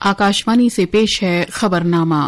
आकाशवाणी से पेश है खबरनामा।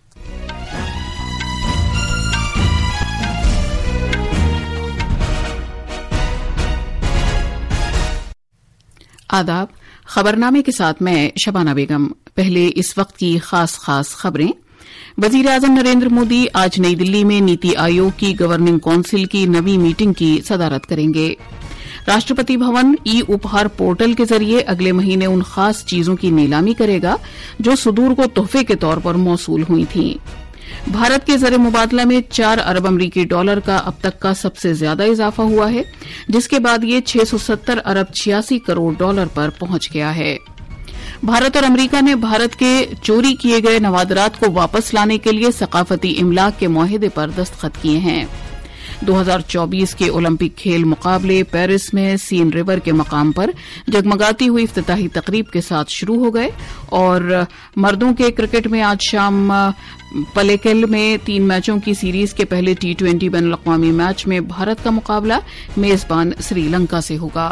आदाब। खबरनामे के साथ मैं शबाना बेगम। पहले इस वक्त की खास खबरें। वजीर-ए-आजम नरेंद्र मोदी आज नई दिल्ली में नीति आयोग की गवर्निंग काउंसिल की नवीं मीटिंग की सदारत करेंगे। राष्ट्रपति भवन ई उपहार पोर्टल के जरिए अगले महीने उन खास चीजों की नीलामी करेगा जो सुदूर को तोहफे के तौर पर मौसूल हुई थीं। भारत के ज़र मुबादला में 4 अरब अमरीकी डॉलर का अब तक का सबसे ज्यादा इजाफा हुआ है, जिसके बाद ये 670 अरब 86 करोड़ डॉलर पर पहुंच गया है। भारत और अमरीका ने भारत के चोरी किए गए नवादरात को वापस लाने के लिए सकाफती इमलाक के मुआहदे पर दस्तखत किए हैं। 2024 के ओलंपिक खेल मुकाबले पेरिस में सीन रिवर के मकाम पर जगमगाती हुई इफ्तिताही तकरीब के साथ शुरू हो गए और मर्दों के क्रिकेट में आज शाम पलेकेल में 3 मैचों की सीरीज के पहले T20 बैनुल-अक़वामी मैच में भारत का मुकाबला मेजबान श्रीलंका से होगा।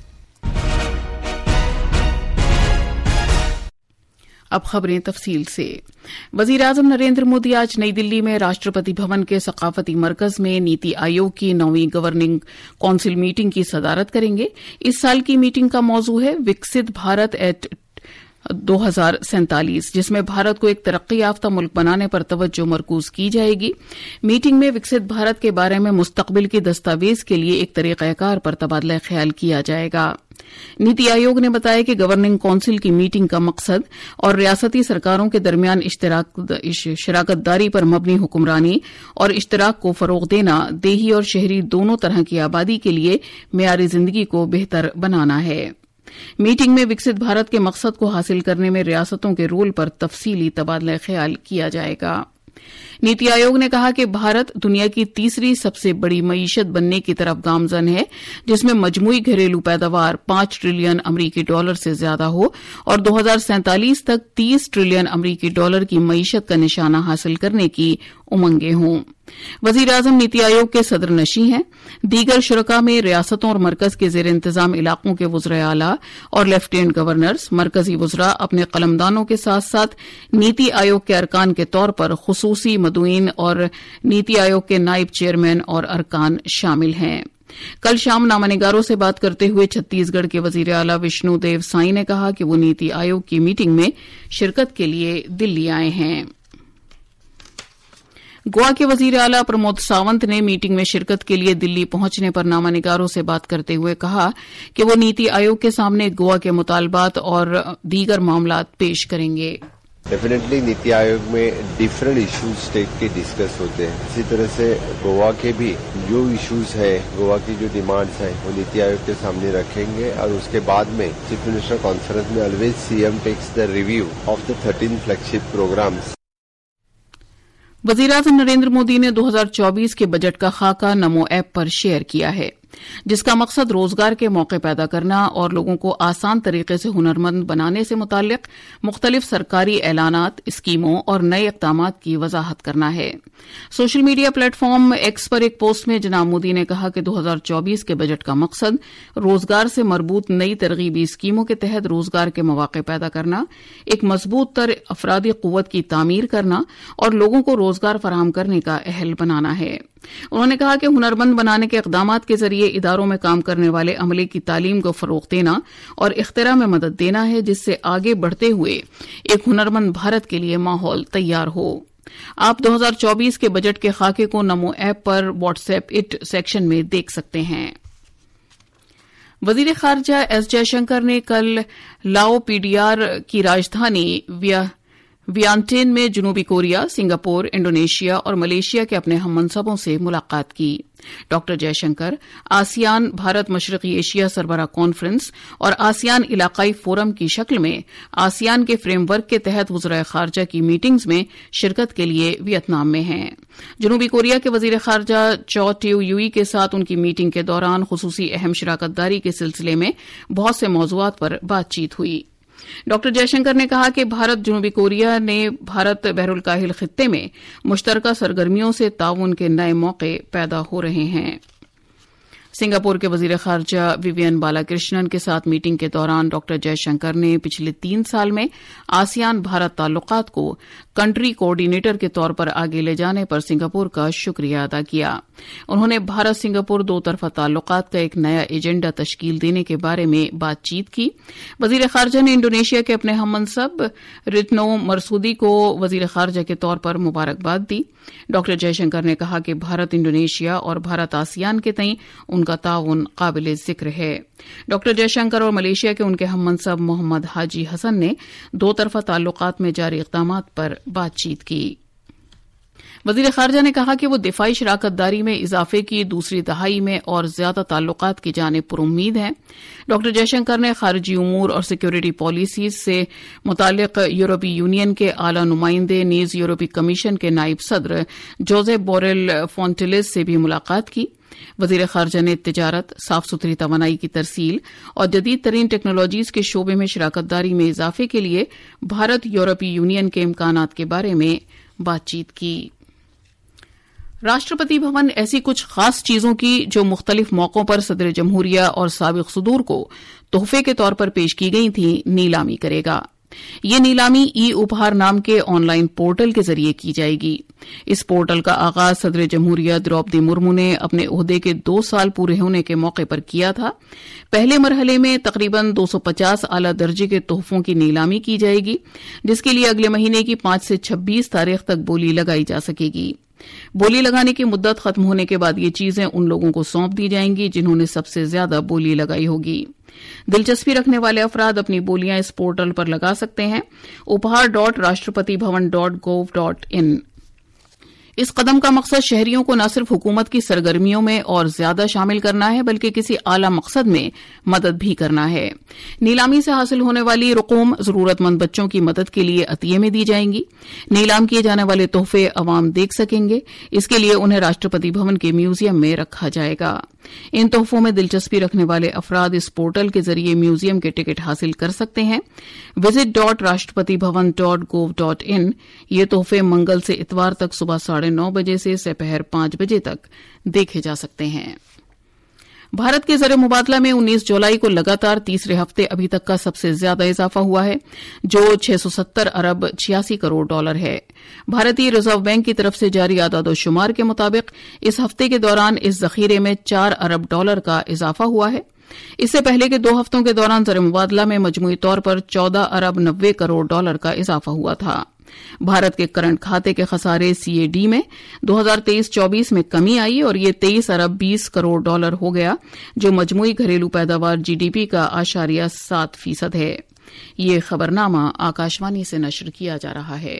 अब खबरें तफसील से। वजीर-ए-आज़म नरेंद्र मोदी आज नई दिल्ली में राष्ट्रपति भवन के सकाफती मरकज में नीति आयोग की 9वीं गवर्निंग काउंसिल मीटिंग की सदारत करेंगे। इस साल की मीटिंग का मौजू है विकसित भारत एट 2047, जिसमें भारत को एक तरक्की याफ्ता मुल्क बनाने पर तवज्जो मरकूज की जाएगी। मीटिंग में विकसित भारत के बारे में मुस्तकबिल की दस्तावेज के लिए एक तरीक़ाकार पर तबादला ख्याल किया जाएगा। नीति आयोग ने बताया कि गवर्निंग काउंसिल की मीटिंग का मकसद और रियासती सरकारों के दरमियान शराकतदारी पर मबनी हुक्मरानी और इश्तराक को फरोग देना देही और शहरी दोनों तरह की आबादी के लिए मेयारी जिंदगी को बेहतर बनाना है। मीटिंग में विकसित भारत के मकसद को हासिल करने में रियासतों के रोल पर तफसीली तबादला ख्याल किया जाएगा। नीति आयोग ने कहा कि भारत दुनिया की तीसरी सबसे बड़ी मईशत बनने की तरफ गामजन है, जिसमें मजमूई घरेलू पैदावार 5 ट्रिलियन अमरीकी डॉलर से ज्यादा हो और 2047 तक 30 ट्रिलियन अमरीकी डॉलर की मईशत का निशाना हासिल करने की उमंगें हों। वजीर-ए-आज़म नीति आयोग के सदर नशी हैं। दीगर शुरका में रियासतों और मरकज के जेर इंतजाम इलाकों के वुज़रा आला और लेफ्टिनेंट गवर्नर्स, मरकजी वुज़रा अपने कलमदानों के साथ साथ नीति आयोग के अरकान के तौर पर खुसूसी मदुईन और नीति आयोग के नायब चेयरमैन और अरकान शामिल हैं। कल शाम नामानिगारों से बात करते हुए छत्तीसगढ़ के वजीर आला विष्णु देव साई ने कहा कि वो नीति आयोग की मीटिंग में शिरकत के लिए दिल्ली आए हैं। गोवा के वजीर आला प्रमोद सावंत ने मीटिंग में शिरकत के लिए दिल्ली पहुंचने पर नामानिगारों से बात करते हुए कहा कि वो नीति आयोग के सामने गोवा के मुतालबात और दीगर मामलात पेश करेंगे। डेफिनेटली नीति आयोग में डिफरेंट इश्यूज स्टेट के डिस्कस होते हैं। इसी तरह से गोवा के भी जो इश्यूज है, गोवा की जो डिमांड्स हैं, वो नीति आयोग के सामने रखेंगे और उसके बाद में चीफ मिनिस्टर कॉन्फ्रेंस में always CM takes the review of the 13 flagship programmes. वजीर-ए-आज़म नरेंद्र मोदी ने 2024 के बजट का खाका नमो ऐप पर शेयर किया है, जिसका मकसद रोजगार के मौके पैदा करना और लोगों को आसान तरीके से हुनरमंद बनाने से मुताल्लिक मुख्तलिफ सरकारी ऐलानात, स्कीमों और नए इक़दामात की वजाहत करना है। सोशल मीडिया प्लेटफॉर्म एक्स पर एक पोस्ट में जनाब मोदी ने कहा कि 2024 के बजट का मकसद रोजगार से मरबूत नई तरगीबी स्कीमों के तहत रोजगार के मौके पैदा करना, एक मजबूत तर अफरादी कुव्वत की तामीर करना और लोगों को रोजगार फराहम करने का अहल बनाना है। उन्होंने कहा कि हुनरमंद बनाने के इक़दामात के जरिए इदारों में काम करने वाले अमले की तालीम को फरोग देना और इख्तिरा में मदद देना है, जिससे आगे बढ़ते हुए एक हुनरमंद भारत के लिए माहौल तैयार हो। आप 2024 के बजट के खाके को नमो ऐप पर व्हाट्सएप इट सेक्शन में देख सकते हैं। वजीर खारजा एस जयशंकर ने कल लाओ पीडीआर की राजधानी वियंटियन में जनूबी कोरिया, सिंगापुर, इंडोनेशिया और मलेशिया के अपने हममनसबों से मुलाकात की। डॉक्टर जयशंकर आसियान भारत मशरकी एशिया सरबराह कॉन्फ्रेंस और आसियान इलाकाई फोरम की शक्ल में आसियान के फ्रेमवर्क के तहत वज़राए खारजा की मीटिंग्स में शिरकत के लिए वियतनाम में हैं। जनूबी कोरिया के वजीर खारजा चो ट्यू यूई के साथ उनकी मीटिंग के दौरान खुसूसी अहम शराकतदारी के सिलसिले में बहुत से मौज़ूआत पर बातचीत हुई। डॉक्टर जयशंकर ने कहा कि भारत जनूबी कोरिया ने भारत बहरुल काहिल खित्ते में मुश्तरका सरगर्मियों से ताउन के नए मौके पैदा हो रहे हैं। सिंगापुर के वजीर खारजा विवियन बालाकृष्णन के साथ मीटिंग के दौरान डॉक्टर जयशंकर ने पिछले 3 साल में आसियान भारत ताल्लुकात को कंट्री कोऑर्डिनेटर के तौर पर आगे ले जाने पर सिंगापुर का शुक्रिया अदा किया। उन्होंने भारत सिंगापुर दो तरफा ताल्लुकात का एक नया एजेंडा तश्कील देने के बारे में बातचीत की। वजीर खारजा ने इंडोनेशिया के अपने हममनसब रिट्नो मरसूदी को वजीर खारजा के तौर पर मुबारकबाद दी। डॉक्टर जयशंकर ने कहा कि भारत इंडोनेशिया और भारत आसियान के तई उनका ताउन काबिल जिक्र है। डॉक्टर जयशंकर और मलेशिया के उनके हममनसब मोहम्मद हाजी हसन ने दो तरफा ताल्लुकात में जारी इक़दामात पर बातचीत की। वजीर खारजा ने कहा कि वो दिफाई शराकतदारी में इजाफे की दूसरी दहाई में और ज्यादा ताल्लुकात की जाने पर उम्मीद है। डॉक्टर जयशंकर ने खारजी उमूर और सिक्योरिटी पॉलिसीज से मुतालिक यूरोपीय यूनियन के आला नुमाइंदे नीज यूरोपीय कमीशन के नायब सदर जोसेफ बोरेल फोंटेलेस से भी मुलाकात की। वजीर खारजा ने तिजारत, साफ सुथरी तवानाई की तरसील और जदीद तरीन टेक्नोलॉजीज के शोबे में शराकतदारी में इजाफे के लिए भारत यूरोपीय यूनियन के इम्कानात के बारे में बातचीत की। राष्ट्रपति भवन ऐसी कुछ खास चीजों की जो मुख्तलिफ मौकों पर सदर जमहूरिया और साबिक सदूर को तोहफे के तौर पर पेश की गई थी, नीलामी करेगा। ये नीलामी ई उपहार नाम के ऑनलाइन पोर्टल के जरिए की जाएगी। इस पोर्टल का आगाज सदर जमहूरिया द्रौपदी मुर्मू ने अपने ओहदे के 2 साल पूरे होने के मौके पर किया था। पहले मरहले में तकरीबन 250 आला दर्जे के तोहफों की नीलामी की जाएगी, जिसके लिए अगले महीने की 5 से 26 तारीख तक बोली लगाई जा सकेगी। बोली लगाने की मुद्दत खत्म होने के बाद ये चीजें उन लोगों को सौंप दी जाएंगी जिन्होंने सबसे ज्यादा बोली लगाई होगी। दिलचस्पी रखने वाले अफराद अपनी बोलियां इस पोर्टल पर लगा सकते हैं। उपहार.राष्ट्रपतिभवन.gov.in। इस कदम का मकसद शहरियों को न सिर्फ हुकूमत की सरगर्मियों में और ज्यादा शामिल करना है बल्कि किसी आला मकसद में मदद भी करना है। नीलामी से हासिल होने वाली रकूम जरूरतमंद बच्चों की मदद के लिए अतिये में दी जाएंगी। नीलाम किए जाने वाले तोहफे अवाम देख सकेंगे। इसके लिए उन्हें राष्ट्रपति भवन के म्यूजियम में रखा जाएगा। इन तोहफों में दिलचस्पी रखने वाले अफराद इस पोर्टल के जरिए म्यूजियम के टिकट हासिल कर सकते हैं। visit.rashtrapatibhavan.gov.in। ये तोहफे मंगल से इतवार तक सुबह 9:30 बजे से दोपहर 5 बजे तक देखे जा सकते हैं। भारत के ज़र मुबादला में 19 जुलाई को लगातार तीसरे हफ्ते अभी तक का सबसे ज्यादा इजाफा हुआ है, जो 670 अरब 86 करोड़ डॉलर है। भारतीय रिजर्व बैंक की तरफ से जारी आदाद-ओ-शुमार के मुताबिक इस हफ्ते के दौरान इस जखीरे में 4 अरब डॉलर का इजाफा हुआ है। इससे पहले के 2 हफ्तों के दौरान ज़र मुबादला में मजमूई तौर पर 14 अरब 90 करोड़ डॉलर का इजाफा हुआ था। भारत के करंट खाते के खसारे सीएडी में 2023-24 में कमी आई और ये 23 अरब 20 करोड़ डॉलर हो गया, जो मजमूई घरेलू पैदावार जीडीपी का 8.7% है। ये खबरनामा आकाशवाणी से नश्र किया जा रहा है।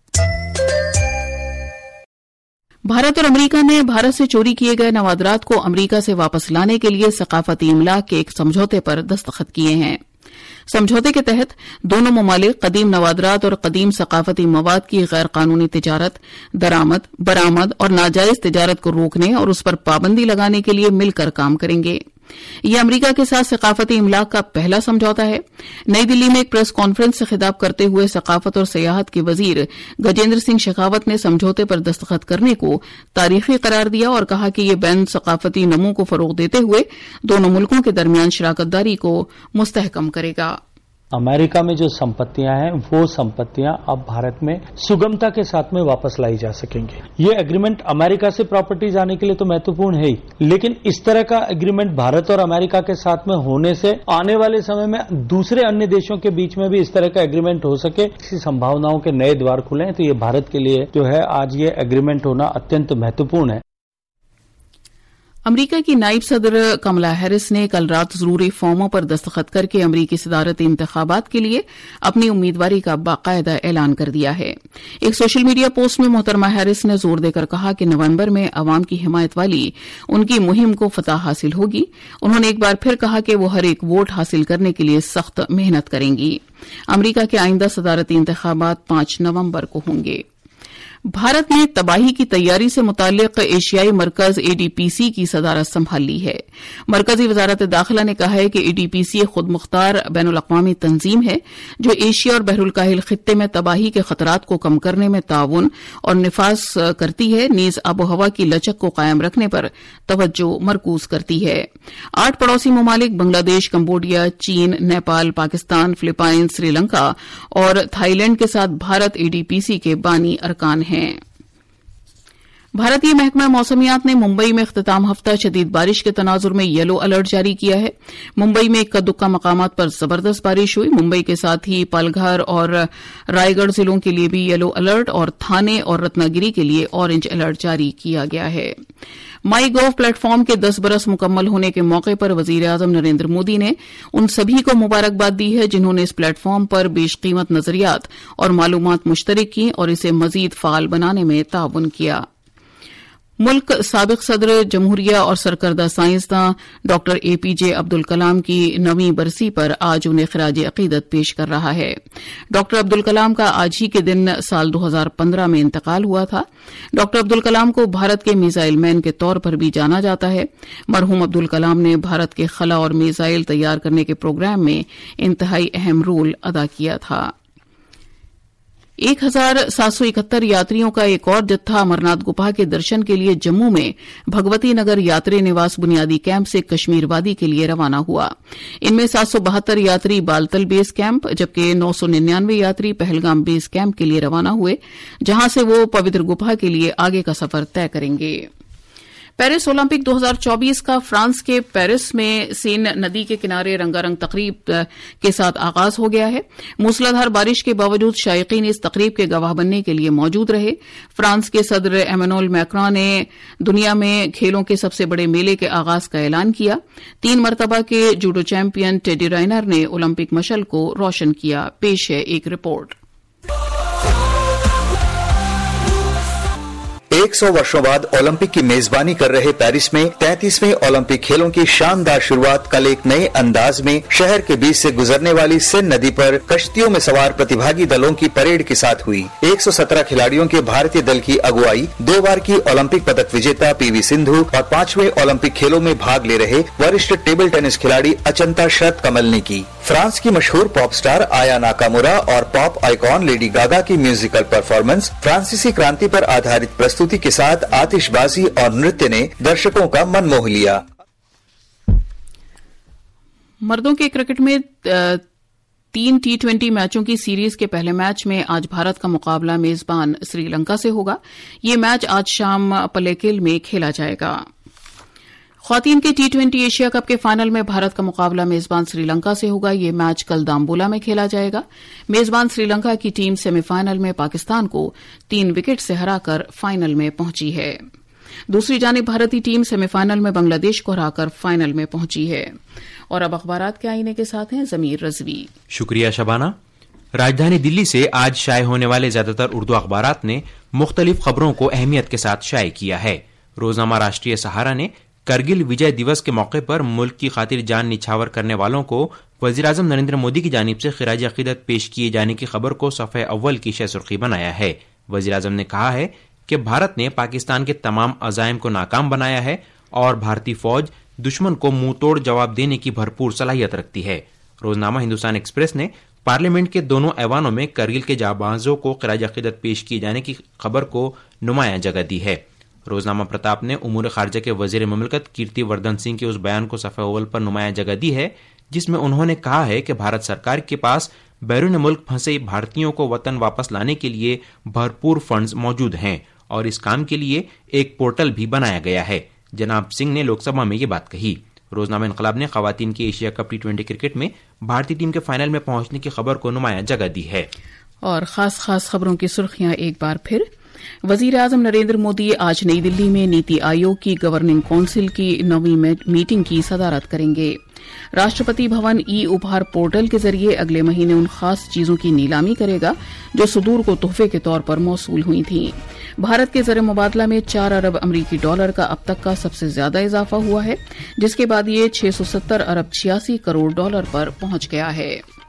भारत और अमरीका ने भारत से चोरी किए गए नवादरात को अमरीका से वापस लाने के लिए सकाफती इमलाक के एक समझौते पर दस्तखत किए हैं। समझौते के तहत दोनों ममालिक कदीम नवादरात और कदीम सकाफती मवाद की गैर कानूनी तिजारत, दरामद, बरामद और नाजायज तिजारत को रोकने और उस पर पाबंदी लगाने के लिए मिलकर काम करेंगे। यह अमरीका के साथ सकाफती इमलाक का पहला समझौता है। नई दिल्ली में एक प्रेस कॉन्फ्रेंस से खिताब करते हुए सकाफत और सियाहत के वजीर गजेंद्र सिंह शेखावत ने समझौते पर दस्तखत करने को तारीखी करार दिया और कहा कि यह बैन सकाफती नमू को फरोग देते हुए दोनों मुल्कों के दरमियान शराकतदारी को मुस्तहकम करेगा। अमेरिका में जो संपत्तियां हैं वो संपत्तियां अब भारत में सुगमता के साथ में वापस लाई जा सकेंगे। ये एग्रीमेंट अमेरिका से प्रॉपर्टीज आने के लिए तो महत्वपूर्ण है ही, लेकिन इस तरह का एग्रीमेंट भारत और अमेरिका के साथ में होने से आने वाले समय में दूसरे अन्य देशों के बीच में भी इस तरह का एग्रीमेंट हो सके, इसी संभावनाओं के नए द्वार खुले हैं। तो ये भारत के लिए जो है आज ये एग्रीमेंट होना अत्यंत महत्वपूर्ण है। अमरीका की नायब सदर कमला हैरिस ने कल रात जरूरी फॉर्मों पर दस्तखत करके अमरीकी सदारती इंतखाबात के लिए अपनी उम्मीदवारी का बाकायदा ऐलान कर दिया है। एक सोशल मीडिया पोस्ट में मोहतरमा हैरिस ने जोर देकर कहा कि नवंबर में अवाम की हिमायत वाली उनकी मुहिम को फतह हासिल होगी। उन्होंने एक बार फिर कहा कि वो हर एक वोट हासिल करने के लिए सख्त मेहनत करेंगी। अमरीका के आइंदा सदारती इंतखाबात 5 नवंबर को होंगे। भारत ने तबाही की तैयारी से मुताल्लिक एशियाई मरकज एडीपीसी की सदारत संभाल ली है। मरकजी वजारत दाखिला ने कहा है कि एडीपीसी एक खुद मुख्तार बैनुल अक़वामी तंजीम है जो एशिया और बहरुल काहिल खित्ते में तबाही के खतरात को कम करने में ताउन और निफाज करती है, नीज आबोहवा की लचक को कायम रखने पर तवज्जो मरकूज करती है। 8 पड़ोसी ममालिक बांग्लादेश, कंबोडिया, चीन, नेपाल, पाकिस्तान, फिलिपाइंस, श्रीलंका और थाईलैंड के साथ भारत एडीपीसी के बानी अरकान हैं। भारतीय महकमा मौसमियात ने मुंबई में इख्तिताम हफ्ता शदीद बारिश के तनाजुर में येलो अलर्ट जारी किया है। मुंबई में इक्का दुक्का मकामात पर जबरदस्त बारिश हुई। मुंबई के साथ ही पालघर और रायगढ़ जिलों के लिए भी येलो अलर्ट और थाने और रत्नागिरी के लिए ऑरेंज अलर्ट जारी किया गया है। माई गॉव प्लेटफॉर्म के 10 बरस मुकम्मल होने के मौके पर वजीर आजम नरेंद्र मोदी ने उन सभी को मुबारकबाद दी है जिन्होंने इस प्लेटफॉर्म पर बेशकीमत नजरियात और मालूमात मुश्तरक की और इसे मजीद फाल बनाने में ताउन किया। मुल्क साबिक सदर जमहूरिया और सरकर्दा साइंसदान डॉक्टर एपीजे अब्दुल कलाम की 9वीं बरसी पर आज उन्हें खिराज अकीदत पेश कर रहा है। डॉक्टर अब्दुल कलाम का आज ही के दिन साल 2015 में इंतकाल हुआ था। डॉक्टर अब्दुल कलाम को भारत के मिसाइल मैन के तौर पर भी जाना जाता है। मरहूम अब्दुल कलाम ने भारत के खला और मिसाइल तैयार करने के प्रोग्राम में इंतहाई अहम रोल अदा किया था। 1771 यात्रियों का एक और जत्था अमरनाथ गुफा के दर्शन के लिए जम्मू में भगवती नगर यात्री निवास बुनियादी कैंप से कश्मीर वादी के लिए रवाना हुआ। इनमें 772 यात्री बालतल बेस कैंप जबकि 999 यात्री पहलगाम बेस कैंप के लिए रवाना हुए, जहां से वो पवित्र गुफा के लिए आगे का सफर तय करेंगे। पेरिस ओलंपिक 2024 का फ्रांस के पेरिस में सेन नदी के किनारे रंगारंग तकरीब के साथ आगाज हो गया है। मूसलाधार बारिश के बावजूद शायकीन इस तकरीब के गवाह बनने के लिए मौजूद रहे। फ्रांस के सदर एमेनुएल मैक्रों ने दुनिया में खेलों के सबसे बड़े मेले के आगाज का ऐलान किया। 3 मरतबा के जूडो चैंपियन टेडी राइनर ने ओलंपिक मशल को रोशन किया। पेश है एक रिपोर्ट। 100 वर्षों बाद ओलंपिक की मेजबानी कर रहे पेरिस में 33वें ओलंपिक खेलों की शानदार शुरुआत कल एक नए अंदाज में शहर के बीच से गुजरने वाली सेन नदी पर कश्तियों में सवार प्रतिभागी दलों की परेड के साथ हुई। 117 खिलाड़ियों के भारतीय दल की अगुवाई 2 बार की ओलंपिक पदक विजेता पीवी सिंधु और 5वें ओलंपिक खेलों में भाग ले रहे वरिष्ठ टेबल टेनिस खिलाड़ी अचंता शरत कमल ने की। फ्रांस की मशहूर पॉप स्टार आया नाकामुरा और पॉप आइकॉन लेडी गागा की म्यूजिकल परफॉर्मेंस, फ्रांसीसी क्रांति पर आधारित प्रस्तुति के साथ आतिशबाजी और नृत्य ने दर्शकों का मन मोह लिया। मर्दों के क्रिकेट में 3 T20 मैचों की सीरीज के पहले मैच में आज भारत का मुकाबला मेजबान श्रीलंका से होगा। ये मैच आज शाम पलेकेल में खेला जाएगा। ख्वातीन के T20 एशिया कप के फाइनल में भारत का मुकाबला मेजबान श्रीलंका से होगा। ये मैच कल दाम्बोला में खेला जाएगा। मेजबान श्रीलंका की टीम सेमीफाइनल में पाकिस्तान को 3 विकेट से हराकर फाइनल में पहुंची है। दूसरी जानिब भारतीय टीम सेमीफाइनल में बांग्लादेश को हराकर फाइनल में पहुंची है। और अब अखबारात के आईने के साथ हैं जमीर रजवी। शुक्रिया शबाना। राजधानी दिल्ली से आज शाये होने वाले ज्यादातर उर्दू अखबारात ने मुख्तलिफ खबरों को अहमियत के साथ शाये किया है। रोजनामा राष्ट्रीय सहारा ने करगिल विजय दिवस के मौके पर मुल्क की खातिर जान निछावर करने वालों को वज़ीर-ए-आज़म नरेंद्र मोदी की जानिब से खिराज अकीदत पेश किए जाने की खबर को सफ़े अव्वल की शह सुर्खी बनाया है। वज़ीर-ए-आज़म ने कहा है कि भारत ने पाकिस्तान के तमाम अज़ाइम को नाकाम बनाया है और भारतीय फौज दुश्मन को मुंह तोड़ जवाब देने की भरपूर सलाहियत रखती है। रोजनामा हिंदुस्तान एक्सप्रेस ने पार्लियामेंट के दोनों ऐवानों में करगिल के जाबाजों को खिराज अकीदत पेश किए जाने की खबर को नुमायां जगह दी है। रोजनामा प्रताप ने उमूर खारजा के वजीर ममलकत कीर्ति वर्धन सिंह के उस बयान को सफ़े अव्वल पर नुमायां जगह दी है जिसमें उन्होंने कहा है कि भारत सरकार के पास बैरून मुल्क फंसे भारतीयों को वतन वापस लाने के लिए भरपूर फंड्स मौजूद हैं और इस काम के लिए एक पोर्टल भी बनाया गया है। जनाब सिंह ने लोकसभा में ये बात कही। रोजनामा इनकलाब ने खवातीन की एशिया कप T20 क्रिकेट में भारतीय टीम के फाइनल में पहुंचने की खबर को नुमायां जगह दी है। और खास खबरों की सुर्खियां एक बार फिर। वज़ीर-ए-आज़म नरेंद्र मोदी आज नई दिल्ली में नीति आयोग की गवर्निंग काउंसिल की 9वीं मीटिंग की सदारत करेंगे। राष्ट्रपति भवन ई उपहार पोर्टल के जरिए अगले महीने उन खास चीजों की नीलामी करेगा जो सुदूर को तोहफे के तौर पर मौसूल हुई थीं। भारत के ज़र मुबादला में 4 अरब अमरीकी डॉलर का अब तक का सबसे ज्यादा इजाफा हुआ है, जिसके बाद ये 670 अरब 86 करोड़ डॉलर पर पहुंच गया है।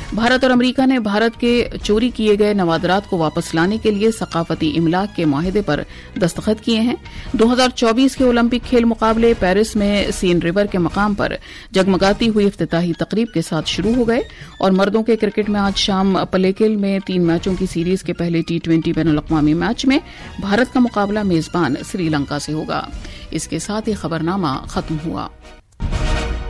भारत और अमेरिका ने भारत के चोरी किए गए नवादरात को वापस लाने के लिए सकाफती इमलाक के माहिदे पर दस्तखत किए हैं। 2024 के ओलंपिक खेल मुकाबले पेरिस में सीन रिवर के मकाम पर जगमगाती हुई इफ्तिताही तकरीब के साथ शुरू हो गए और मर्दों के क्रिकेट में आज शाम पलेकिल में 3 मैचों की सीरीज के पहले T20 बैनुल-अक़वामी मैच में भारत का मुकाबला मेजबान श्रीलंका से होगा। इसके साथ ही खबरनामा खत्म हुआ।